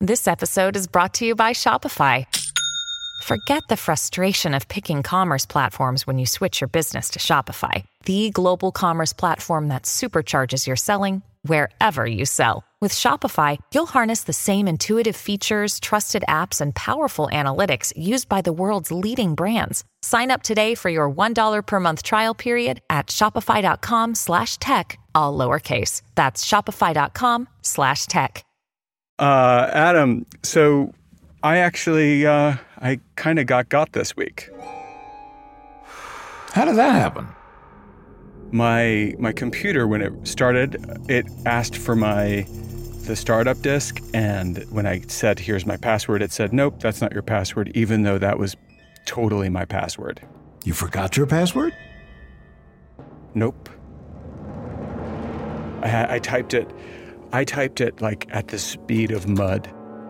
This episode is brought to you by Shopify. Forget the frustration of picking commerce platforms when you switch your business to Shopify, the global commerce platform that supercharges your selling wherever you sell. With Shopify, you'll harness the same intuitive features, trusted apps, and powerful analytics used by the world's leading brands. Sign up today for your $1 per month trial period at shopify.com/tech, all lowercase. That's shopify.com/tech. Adam, so I actually, I kind of got this week. How did that happen? My computer, when it started, it asked for the startup disk, and when I said, here's my password, it said, nope, that's not your password, even though that was totally my password. You forgot your password? Nope. I typed it like at the speed of mud.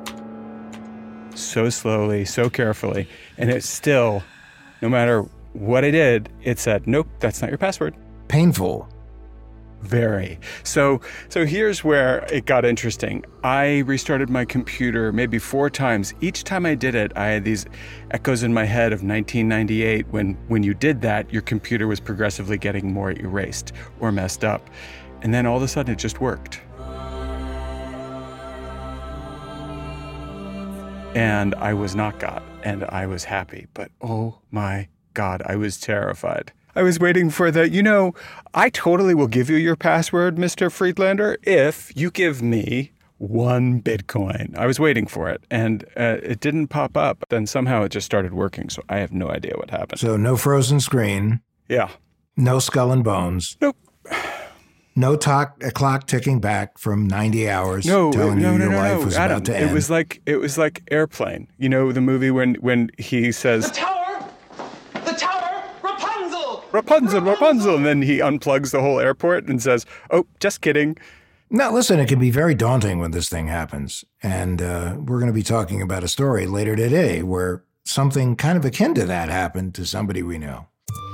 So slowly, so carefully, and it still, no matter what I did, it said, nope, that's not your password. Painful. Very. So here's where it got interesting. I restarted my computer maybe 4 times. Each time I did it, I had these echoes in my head of 1998 when you did that, your computer was progressively getting more erased or messed up. And then all of a sudden it just worked. And I was not God, and I was happy. But oh my God, I was terrified. I was waiting for I totally will give you your password, Mr. Friedlander, if you give me 1 Bitcoin. I was waiting for it, and it didn't pop up. Then somehow it just started working, so I have no idea what happened. So no frozen screen. Yeah. No skull and bones. Nope. No a clock ticking back from 90 hours telling you your life was Adam, about to end. It was like Airplane. You know the movie when he says The tower, Rapunzel, and then he unplugs the whole airport and says, "Oh, just kidding." Now, listen, it can be very daunting when this thing happens, and we're going to be talking about a story later today where something kind of akin to that happened to somebody we know.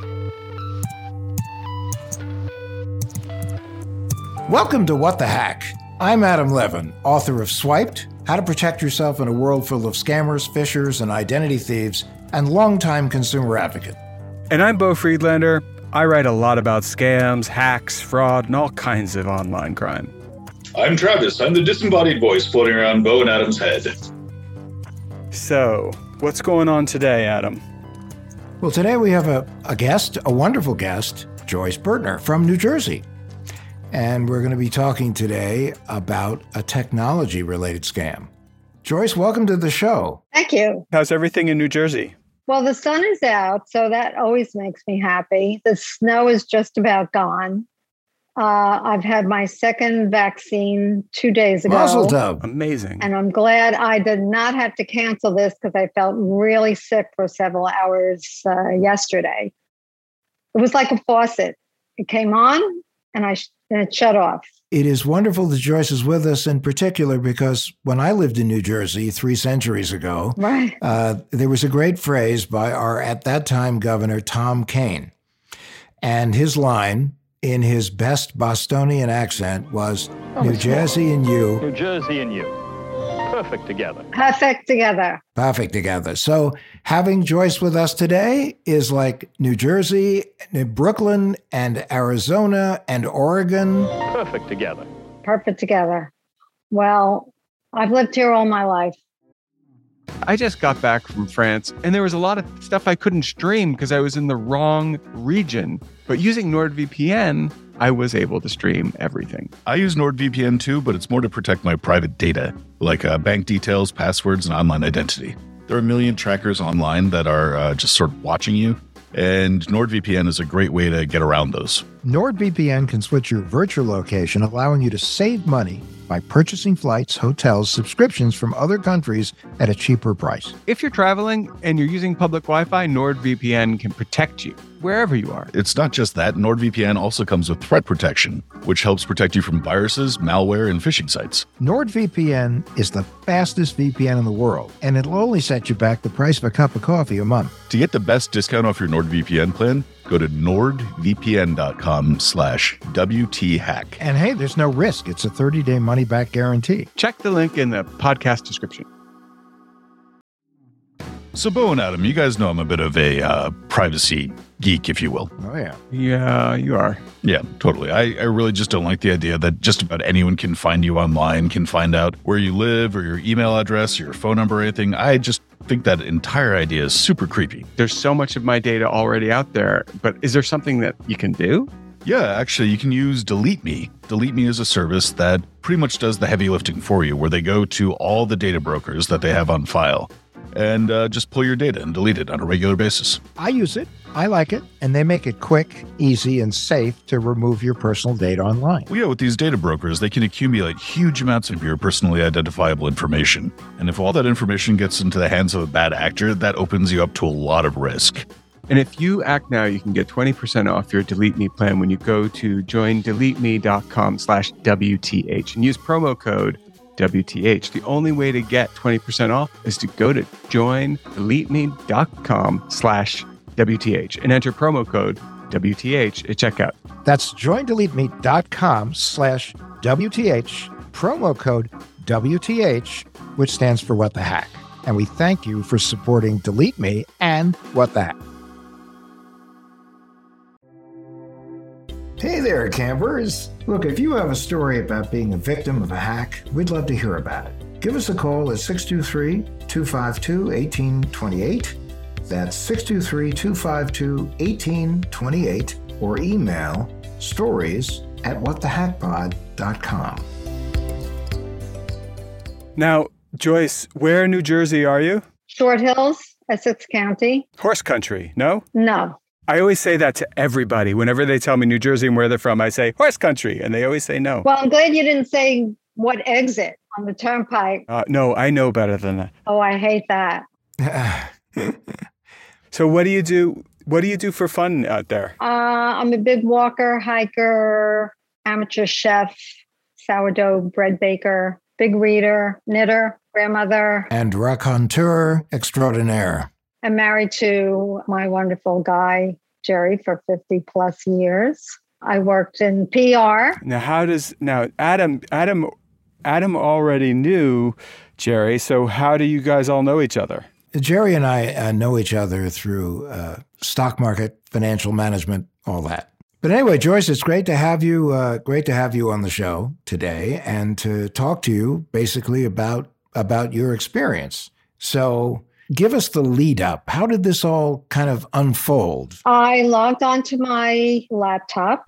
Welcome to What the Hack. I'm Adam Levin, author of Swiped, How to Protect Yourself in a World Full of Scammers, Phishers, and Identity Thieves, and longtime consumer advocate. And I'm Beau Friedlander. I write a lot about scams, hacks, fraud, and all kinds of online crime. I'm Travis. I'm the disembodied voice floating around Beau and Adam's head. So, what's going on today, Adam? Well, today we have a guest, a wonderful guest, Joyce Bertner from New Jersey. And we're going to be talking today about a technology-related scam. Joyce, welcome to the show. Thank you. How's everything in New Jersey? Well, the sun is out, so that always makes me happy. The snow is just about gone. I've had my second vaccine 2 days ago. Mazel tov. Amazing. And I'm glad I did not have to cancel this because I felt really sick for several hours yesterday. It was like a faucet. It came on and it shut off. It is wonderful that Joyce is with us in particular because when I lived in New Jersey 3 centuries ago, right. There was a great phrase by our, at that time, Governor Tom Kean. And his line, in his best Bostonian accent, was, New Jersey and you. New Jersey and you. Perfect together. Perfect together. Perfect together. So having Joyce with us today is like New Jersey, Brooklyn, and Arizona, and Oregon. Perfect together. Perfect together. Well, I've lived here all my life. I just got back from France, and there was a lot of stuff I couldn't stream because I was in the wrong region. But using NordVPN, I was able to stream everything. I use NordVPN too, but it's more to protect my private data, like bank details, passwords, and online identity. There are a million trackers online that are just sort of watching you, and NordVPN is a great way to get around those. NordVPN can switch your virtual location, allowing you to save money by purchasing flights, hotels, subscriptions from other countries at a cheaper price. If you're traveling and you're using public Wi-Fi, NordVPN can protect you. wherever you are. It's not just that. NordVPN also comes with threat protection, which helps protect you from viruses, malware, and phishing sites. NordVPN is the fastest VPN in the world, and it'll only set you back the price of a cup of coffee a month. To get the best discount off your NordVPN plan, go to nordvpn.com/WTHack. And hey, there's no risk. It's a 30-day money-back guarantee. Check the link in the podcast description. So, Bo and Adam, you guys know I'm a bit of a privacy geek, if you will. Oh, yeah. Yeah, you are. Yeah, totally. I really just don't like the idea that just about anyone can find you online, can find out where you live or your email address or your phone number or anything. I just think that entire idea is super creepy. There's so much of my data already out there, but is there something that you can do? Yeah, actually, you can use Delete Me. Delete Me is a service that pretty much does the heavy lifting for you, where they go to all the data brokers that they have on file and just pull your data and delete it on a regular basis. I use it. I like it. And they make it quick, easy, and safe to remove your personal data online. Well, yeah, with these data brokers, they can accumulate huge amounts of your personally identifiable information. And if all that information gets into the hands of a bad actor, that opens you up to a lot of risk. And if you act now, you can get 20% off your Delete Me plan when you go to joindeleteme.com/WTH and use promo code WTH. The only way to get 20% off is to go to joindeleteme.com/WTH and enter promo code WTH at checkout. That's joindeleteme.com/WTH, promo code WTH, which stands for What the Hack. And we thank you for supporting Delete Me and What the Hack. Hey there, campers. Look, if you have a story about being a victim of a hack, we'd love to hear about it. Give us a call at 623-252-1828. That's 623-252-1828, or email stories@whatthehackpod.com. Now, Joyce, where in New Jersey are you? Short Hills, Essex County. Horse country, no? No. I always say that to everybody. Whenever they tell me New Jersey and where they're from, I say horse country, and they always say no. Well, I'm glad you didn't say what exit on the turnpike. No, I know better than that. Oh, I hate that. So what do you do? What do you do for fun out there? I'm a big walker, hiker, amateur chef, sourdough bread baker, big reader, knitter, grandmother. And raconteur extraordinaire. I'm married to my wonderful guy, Jerry, for 50 plus years. I worked in PR. Now Adam already knew Jerry, so how do you guys all know each other? Jerry and I know each other through stock market, financial management, all that. But anyway, Joyce, it's great to have you. Great to have you on the show today and to talk to you basically about your experience. So give us the lead up. How did this all kind of unfold? I logged onto my laptop.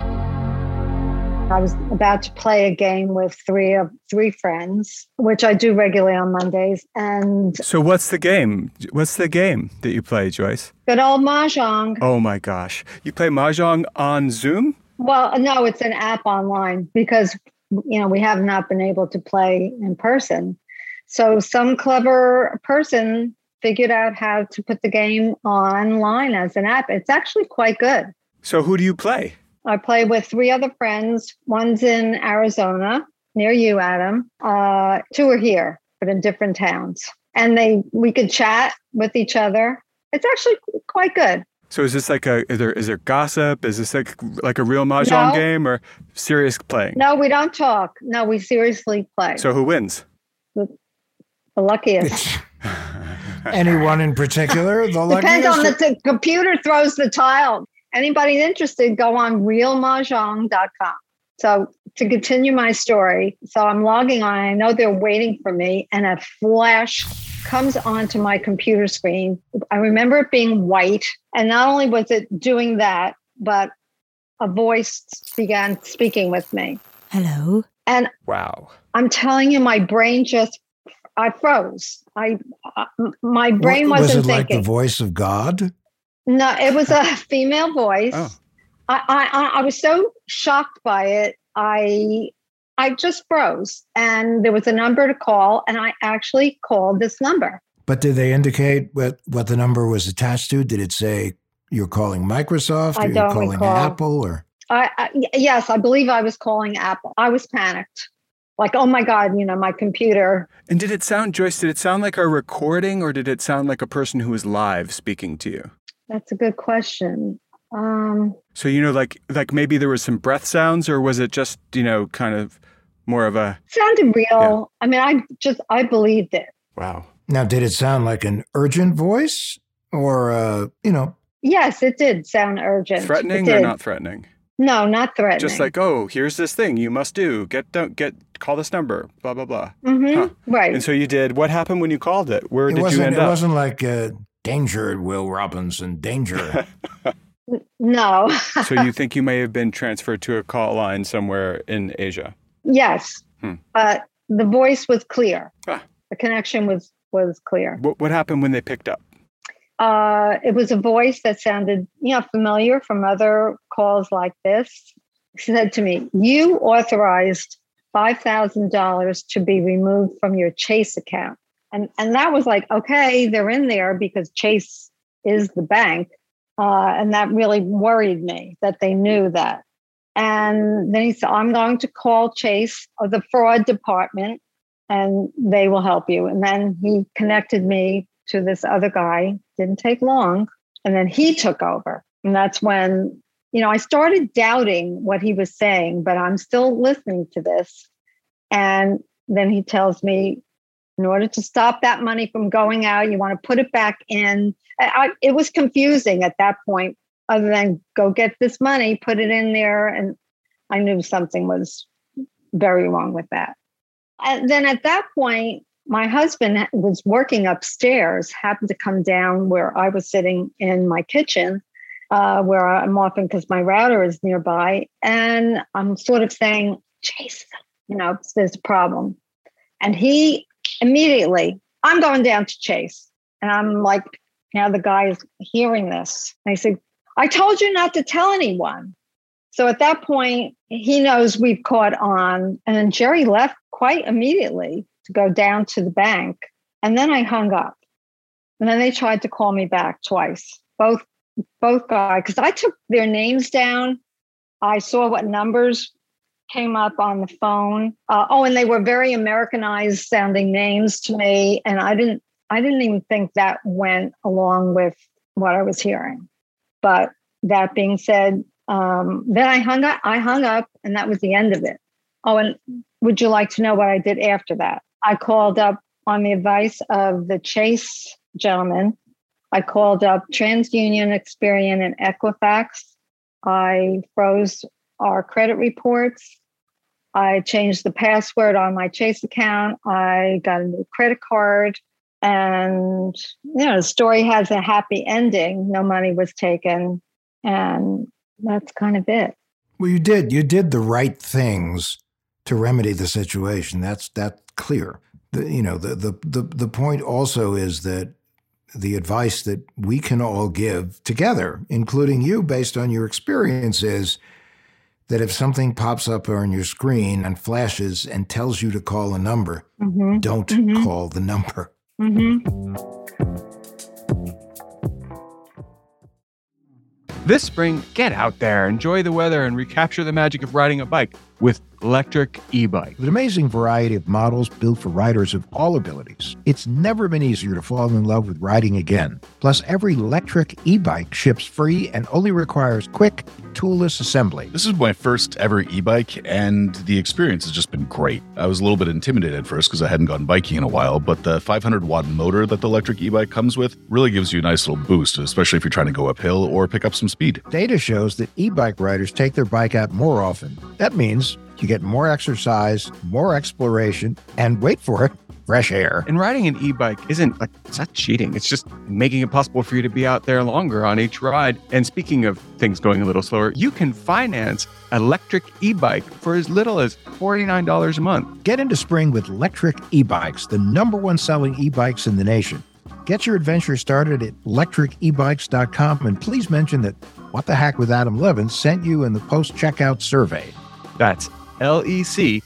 I was about to play a game with three friends, which I do regularly on Mondays. And so what's the game? What's the game that you play, Joyce? Good old Mahjong. Oh my gosh. You play Mahjong on Zoom? Well, no, it's an app online because, we have not been able to play in person. So some clever person figured out how to put the game online as an app. It's actually quite good. So who do you play? I play with three other friends. One's in Arizona, near you, Adam. Two are here, but in different towns. And we could chat with each other. It's actually quite good. So is this like is there gossip? Is this like a real Mahjong game or serious playing? No, we don't talk. No, we seriously play. So who wins? The luckiest. Anyone in particular? The Depends on the computer throws the tile. Anybody interested, go on realmahjong.com. So to continue my story, so I'm logging on. I know they're waiting for me, and a flash comes onto my computer screen. I remember it being white, and not only was it doing that, but a voice began speaking with me. Hello. And wow, I'm telling you, my brain I froze. My brain wasn't was it thinking. Like the voice of God? No, it was a female voice. Oh. I was so shocked by it. I just froze, and there was a number to call, and I actually called this number. But did they indicate what the number was attached to? Did it say You're calling Microsoft? I You're don't calling recall. Apple? Or Yes, I believe I was calling Apple. I was panicked. Like, oh my God, my computer. And did it sound, Joyce, did it sound like a recording or did it sound like a person who was live speaking to you? That's a good question. So, like maybe there was some breath sounds, or was it just, kind of more of a... Sounded real. Yeah. I mean, I believed it. Wow. now, did it sound like an urgent voice, or Yes, it did sound urgent. Threatening It or did. not threatening? No, not threatening. Just like, oh, here's this thing you must do. Call this number, blah, blah, blah. Mm-hmm. Huh. Right. And so you did. What happened when you called it? Where did you end It up? wasn't like danger, Will Robinson, danger. No. So you think you may have been transferred to a call line somewhere in Asia? Yes. But the voice was clear. Ah. The connection was clear. What happened when they picked up? It was a voice that sounded, familiar from other calls like this. She said to me, "You authorized $5,000 to be removed from your Chase account." And that was like, okay, they're in there because Chase is the bank. And that really worried me that they knew that. And then he said, "I'm going to call Chase or the fraud department and they will help you." And then he connected me to this other guy. Didn't take long. And then he took over. And that's when, I started doubting what he was saying, but I'm still listening to this. And then he tells me, in order to stop that money from going out, you want to put it back in. It was confusing at that point, other than go get this money, put it in there. And I knew something was very wrong with that. And then at that point, my husband was working upstairs, happened to come down where I was sitting in my kitchen, where I'm often because my router is nearby. And I'm sort of saying, "Chase, there's a problem." And he immediately, "I'm going down to Chase." And I'm like, now the guy is hearing this. And I said, "I told you not to tell anyone." So at that point, he knows we've caught on. And then Jerry left quite immediately to go down to the bank. And then I hung up. And then they tried to call me back twice, both guys, because I took their names down. I saw what numbers came up on the phone. And they were very Americanized sounding names to me. And I didn't even think that went along with what I was hearing. But that being said, then I hung up and that was the end of it. Oh, and would you like to know what I did after that? I called up on the advice of the Chase gentleman. I called up TransUnion, Experian, and Equifax. I froze our credit reports. I changed the password on my Chase account. I got a new credit card. And, the story has a happy ending. No money was taken. And that's kind of it. Well, you did the right things to remedy the situation. That's clear. The point also is that the advice that we can all give together, including you, based on your experience, is that if something pops up on your screen and flashes and tells you to call a number, don't call the number. This spring, get out there, enjoy the weather, and recapture the magic of riding a bike with electric e-bike. With an amazing variety of models built for riders of all abilities, it's never been easier to fall in love with riding again. Plus, every electric e-bike ships free and only requires quick, toolless assembly. This is my first ever e-bike, and the experience has just been great. I was a little bit intimidated at first because I hadn't gone biking in a while, but the 500-watt motor that the electric e-bike comes with really gives you a nice little boost, especially if you're trying to go uphill or pick up some speed. Data shows that e-bike riders take their bike out more often. That means you get more exercise, more exploration, and wait for it, fresh air. And riding an e-bike it's not cheating. It's just making it possible for you to be out there longer on each ride. And speaking of things going a little slower, you can finance an electric e-bike for as little as $49 a month. Get into spring with electric e-bikes, the #1 selling e-bikes in the nation. Get your adventure started at electricebikes.com, and please mention that What the Hack with Adam Levin sent you in the post-checkout survey. That's LECTRIC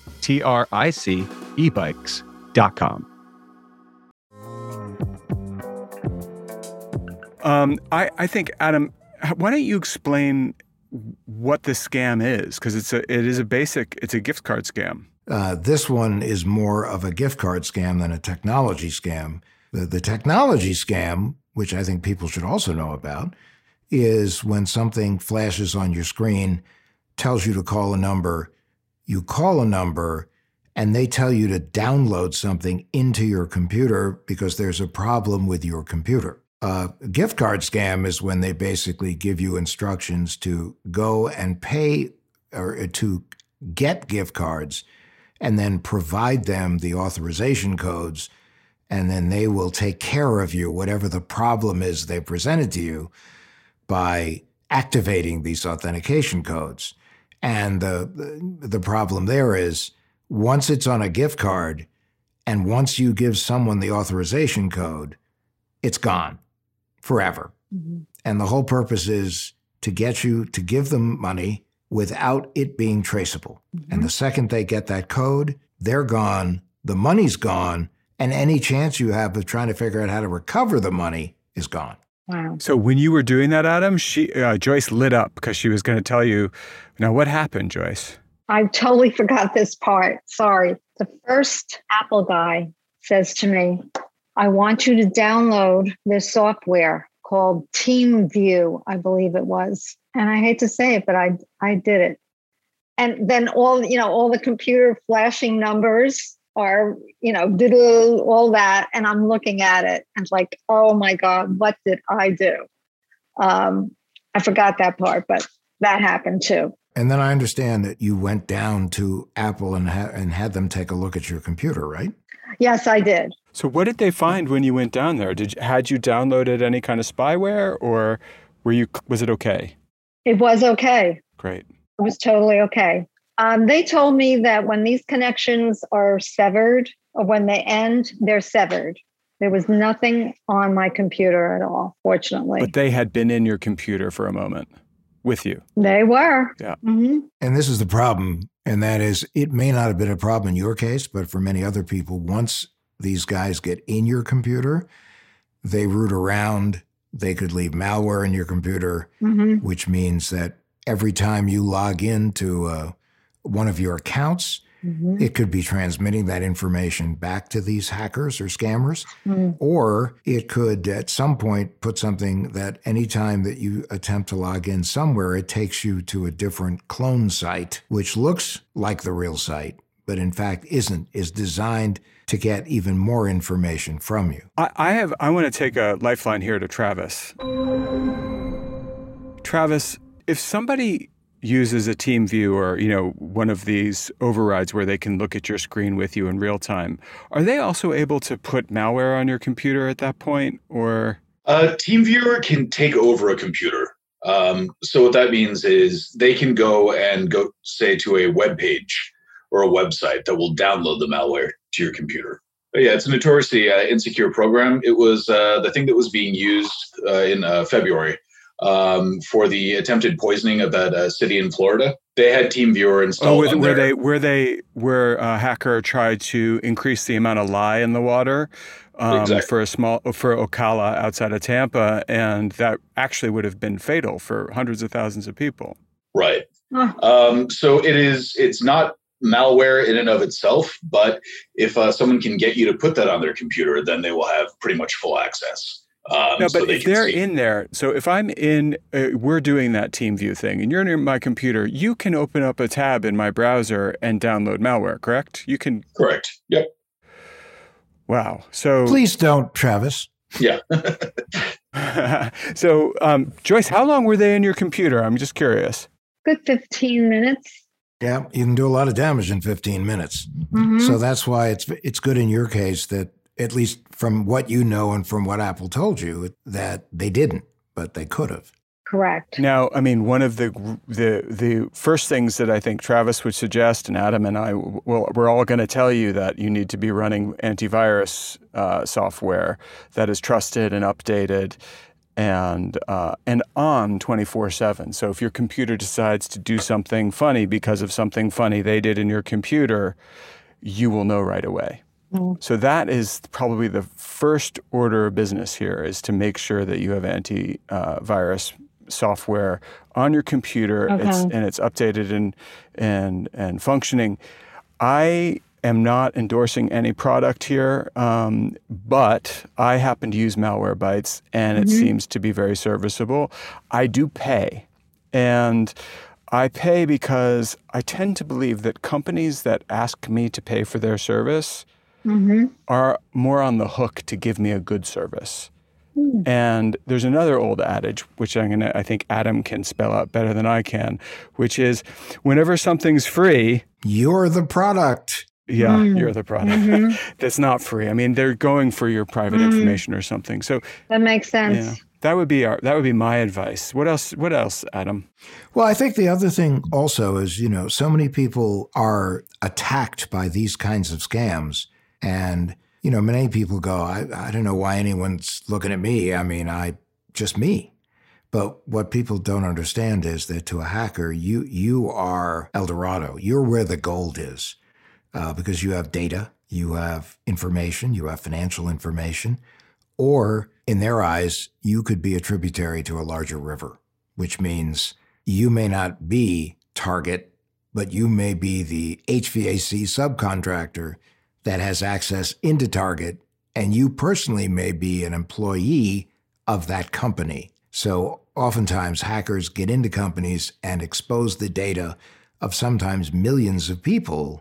ebikes.com. I think, Adam, Why don't you explain what the scam is? Because it's a gift card scam. This one is more of a gift card scam than a technology scam. The technology scam, which I think people should also know about, is when something flashes on your screen, tells you to call a number, you call a number, and they tell you to download something into your computer because there's a problem with your computer. A gift card scam is when they basically give you instructions to go and pay or to get gift cards and then provide them the authorization codes, and then they will take care of you, whatever the problem is they presented to you, by activating these authentication codes. And the problem there is once it's on a gift card and once you give someone the authorization code, it's gone forever. Mm-hmm. And the whole purpose is to get you to give them money without it being traceable. Mm-hmm. And the second they get that code, they're gone, the money's gone, and any chance you have of trying to figure out how to recover the money is gone. Wow. So when you were doing that, Adam, Joyce lit up because she was going to tell you. Now, what happened, Joyce? I totally forgot this part. Sorry. The first Apple guy says to me, I want you to download this software called TeamView, I believe it was. And I hate to say it, but I did it. And then all the computer flashing numbers are, all that. And I'm looking at it and it's like, oh my God, what did I do? I forgot that part, but that happened too. And then I understand that you went down to Apple and had them take a look at your computer, right? Yes, I did. So what did they find when you went down there? Had you downloaded any kind of spyware, or was it okay? It was okay. Great. It was totally okay. They told me that when these connections are severed, or when they end, they're severed. There was nothing on my computer at all, fortunately. But they had been in your computer for a moment with you. They were. Yeah. Mm-hmm. And this is the problem, and that is it may not have been a problem in your case, but for many other people, once these guys get in your computer, they root around. They could leave malware in your computer, mm-hmm. which means that every time you log into one of your accounts, mm-hmm. it could be transmitting that information back to these hackers or scammers, mm-hmm. or it could at some point put something that anytime that you attempt to log in somewhere, it takes you to a different clone site, which looks like the real site, but in fact isn't, is designed to get even more information from you. I want to take a lifeline here to Travis. Travis, if somebody uses a TeamView or, one of these overrides where they can look at your screen with you in real time, are they also able to put malware on your computer at that point, or? TeamViewer can take over a computer. So what that means is they can go say to a web page or a website that will download the malware to your computer. But yeah, it's a notoriously insecure program. It was the thing that was being used in February for the attempted poisoning of that city in Florida. They had TeamViewer installed. Where a hacker tried to increase the amount of lye in the water exactly. for Ocala outside of Tampa, and that actually would have been fatal for hundreds of thousands of people. Right. So it's not malware in and of itself, but if someone can get you to put that on their computer, then they will have pretty much full access. No, but if they're in there, so if I'm in, we're doing that TeamView thing, and you're near my computer, you can open up a tab in my browser and download malware, correct? You can. Correct. Yep. Wow. So please don't, Travis. Yeah. So, Joyce, how long were they in your computer? I'm just curious. Good 15 minutes. Yeah, you can do a lot of damage in 15 minutes. Mm-hmm. So that's why it's good in your case that, at least from what you know and from what Apple told you, that they didn't, but they could have. Correct. Now, I mean, one of the first things that I think Travis would suggest, and Adam and I, we're all going to tell you that you need to be running antivirus software that is trusted and updated and on 24/7. So if your computer decides to do something funny because of something funny they did in your computer, you will know right away. Mm. So that is probably the first order of business here, is to make sure that you have antivirus software on your computer, Okay. it's updated and functioning. I am not endorsing any product here, but I happen to use Malwarebytes, and it seems to be very serviceable. I do pay, and I pay because I tend to believe that companies that ask me to pay for their service are more on the hook to give me a good service. And there's another old adage, which I think Adam can spell out better than I can, which is whenever something's free, You're the product. yeah, you're the product. That's not free. I mean, they're going for your private information or something. So That makes sense. yeah, that would be my advice. What else, Adam? Well, I think the other thing also is, so many people are attacked by these kinds of scams. And, many people go, I don't know why anyone's looking at me. I mean, just me. But what people don't understand is that to a hacker, you are El Dorado. You're where the gold is. Because you have data, you have information, you have financial information, or in their eyes, you could be a tributary to a larger river, which means you may not be Target, but you may be the HVAC subcontractor that has access into Target, and you personally may be an employee of that company. So oftentimes hackers get into companies and expose the data of sometimes millions of people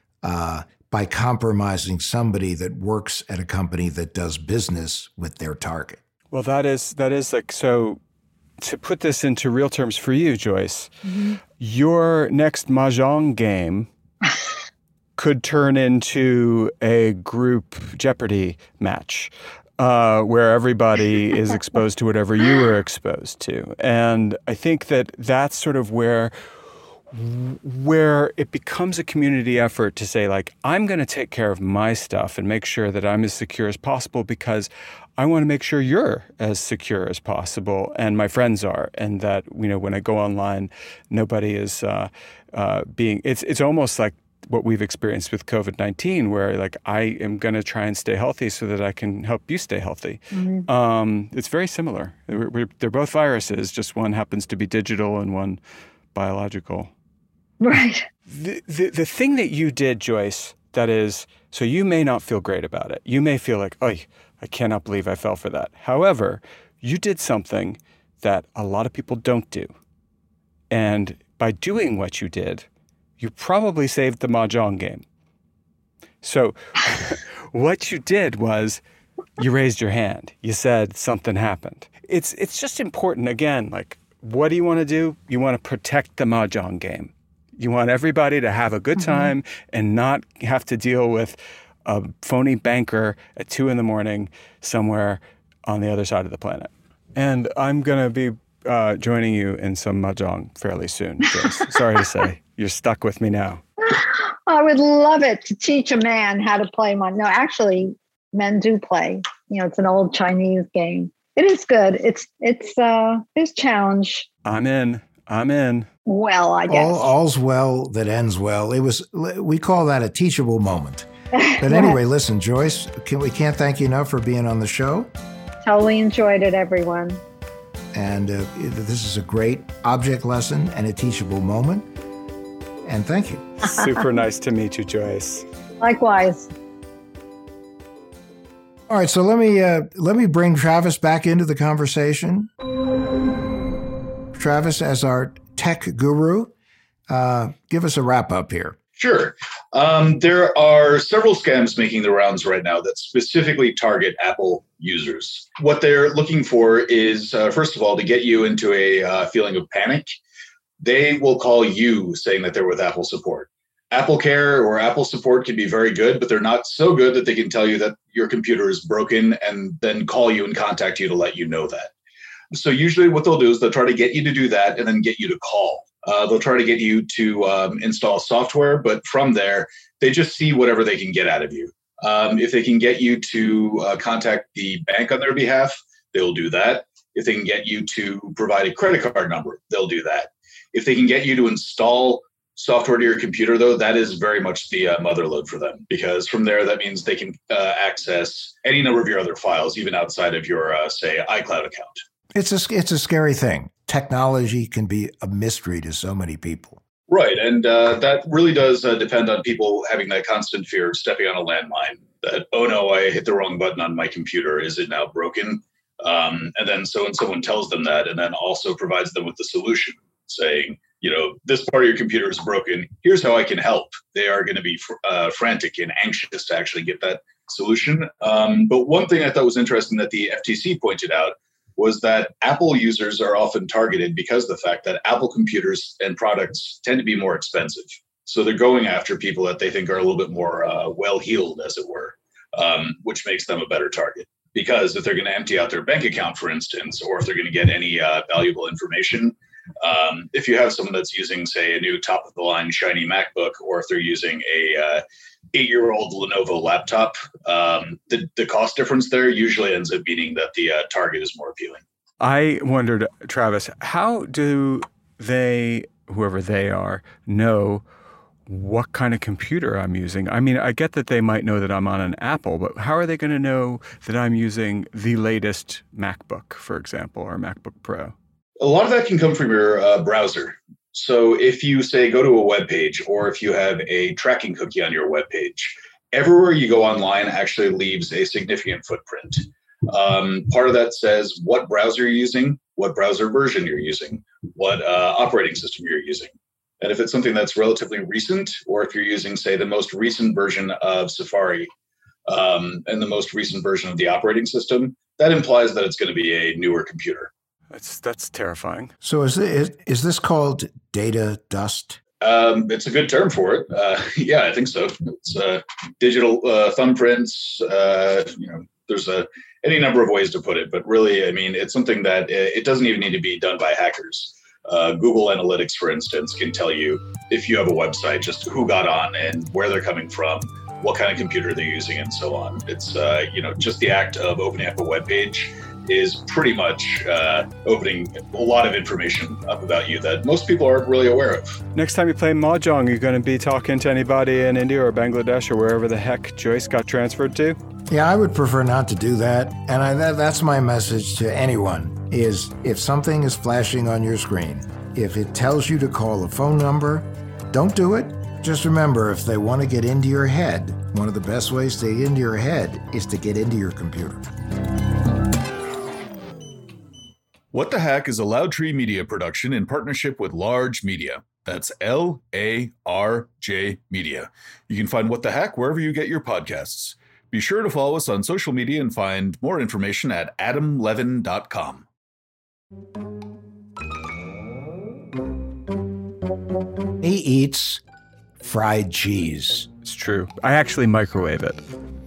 by compromising somebody that works at a company that does business with their target. Well, that is like, so to put this into real terms for you, Joyce, your next Mahjong game could turn into a group Jeopardy match where everybody is exposed to whatever you were exposed to. And I think that that's sort of where it becomes a community effort to say, like, I'm going to take care of my stuff and make sure that I'm as secure as possible because I want to make sure you're as secure as possible and my friends are. And that, when I go online, nobody is it's almost like what we've experienced with COVID-19, where like I am going to try and stay healthy so that I can help you stay healthy. It's very similar. They're both viruses, just one happens to be digital and one biological. Right. The thing that you did, Joyce, that is, so you may not feel great about it. You may feel like, oh, I cannot believe I fell for that. However, you did something that a lot of people don't do. And by doing what you did, you probably saved the Mahjong game. So what you did was you raised your hand. You said something happened. It's just important, again, like, what do you want to do? You want to protect the Mahjong game. You want everybody to have a good time and not have to deal with a phony banker at 2 a.m. somewhere on the other side of the planet. And I'm going to be joining you in some Mahjong fairly soon, Joyce. Sorry to say, you're stuck with me now. I would love it to teach a man how to play No, actually, men do play. It's an old Chinese game. It is good. It's a challenge. I'm in. Well, I guess. All's well that ends well. We call that a teachable moment. But anyway, listen, Joyce, we can't thank you enough for being on the show. Totally enjoyed it, everyone. And this is a great object lesson and a teachable moment. And thank you. Super nice to meet you, Joyce. Likewise. All right, so let me bring Travis back into the conversation. Travis, as our tech guru, give us a wrap up here. Sure. There are several scams making the rounds right now that specifically target Apple users. What they're looking for is, first of all, to get you into a feeling of panic. They will call you saying that they're with Apple support. Apple Care or Apple support can be very good, but they're not so good that they can tell you that your computer is broken and then call you and contact you to let you know that. So usually what they'll do is they'll try to get you to do that and then get you to call. They'll try to get you to install software, but from there, they just see whatever they can get out of you. If they can get you to contact the bank on their behalf, they'll do that. If they can get you to provide a credit card number, they'll do that. If they can get you to install software to your computer, though, that is very much the motherlode for them, because from there, that means they can access any number of your other files, even outside of your, say, iCloud account. It's a scary thing. technology can be a mystery to so many people. Right. And that really does depend on people having that constant fear of stepping on a landmine that, oh no, I hit the wrong button on my computer. Is it now broken? And then so when someone tells them that and then also provides them with the solution saying, this part of your computer is broken. Here's how I can help. They are going to be frantic and anxious to actually get that solution. But one thing I thought was interesting that the FTC pointed out was that Apple users are often targeted because of the fact that Apple computers and products tend to be more expensive. So they're going after people that they think are a little bit more well-heeled, as it were, which makes them a better target. Because if they're going to empty out their bank account, for instance, or if they're going to get any valuable information, if you have someone that's using, say, a new top-of-the-line shiny MacBook, or if they're using a 8-year-old Lenovo laptop, the cost difference there usually ends up meaning that the target is more appealing. I wondered, Travis, how do they, whoever they are, know what kind of computer I'm using? I mean, I get that they might know that I'm on an Apple, but how are they going to know that I'm using the latest MacBook, for example, or MacBook Pro? A lot of that can come from your browser. So if you say go to a web page, or if you have a tracking cookie on your web page, everywhere you go online actually leaves a significant footprint. Part of that says what browser you're using, what browser version you're using, what operating system you're using. And if it's something that's relatively recent, or if you're using, say, the most recent version of Safari and the most recent version of the operating system, that implies that it's going to be a newer computer. That's terrifying. So is this called data dust? It's a good term for it. Yeah, I think so. It's digital thumbprints. There's any number of ways to put it, but really, I mean, it's something that it doesn't even need to be done by hackers. Google Analytics, for instance, can tell you if you have a website, just who got on and where they're coming from, what kind of computer they're using, and so on. It's just the act of opening up a web page is pretty much opening a lot of information up about you that most people aren't really aware of. Next time you play Mahjong, you're going to be talking to anybody in India or Bangladesh or wherever the heck Joyce got transferred to? Yeah, I would prefer not to do that. And that's my message to anyone, is if something is flashing on your screen, if it tells you to call a phone number, don't do it. Just remember, if they want to get into your head, one of the best ways to get into your head is to get into your computer. What the Hack is a Loud Tree Media production in partnership with Large Media. That's LARJ Media. You can find What the Hack wherever you get your podcasts. Be sure to follow us on social media and find more information at adamlevin.com. He eats fried cheese. It's true. I actually microwave it.